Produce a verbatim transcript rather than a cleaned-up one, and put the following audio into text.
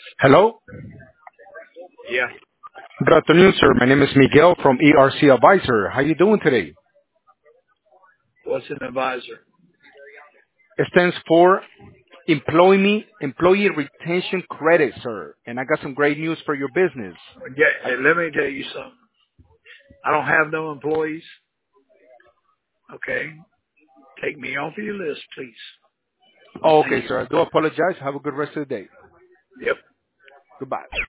Hello. Yeah. Good afternoon, sir. My name is Miguel from E R C Advisor. How you doing today? What's an advisor? It stands for Employee Employee Retention Credit, sir. And I got some great news for your business. Yeah, I, and let me tell you something. I don't have no employees. Okay. Take me off of your list, please. oh, Thank okay, you. sir. I do apologize. Have a good rest of the day. Yep. Goodbye.